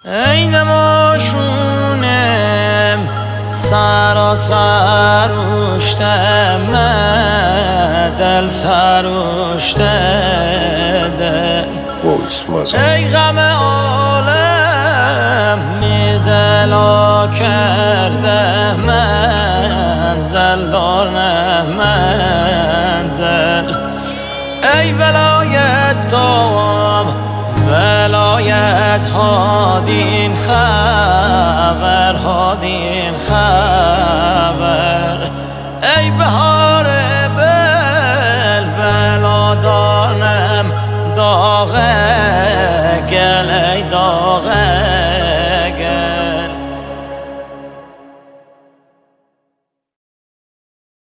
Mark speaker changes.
Speaker 1: ای نماشونم سراسر روشتم دل سروشته ای غم عالم می دلا کرده منزل دار نه منزل ای ولایت دام ولایت هادین خبر هادین خبر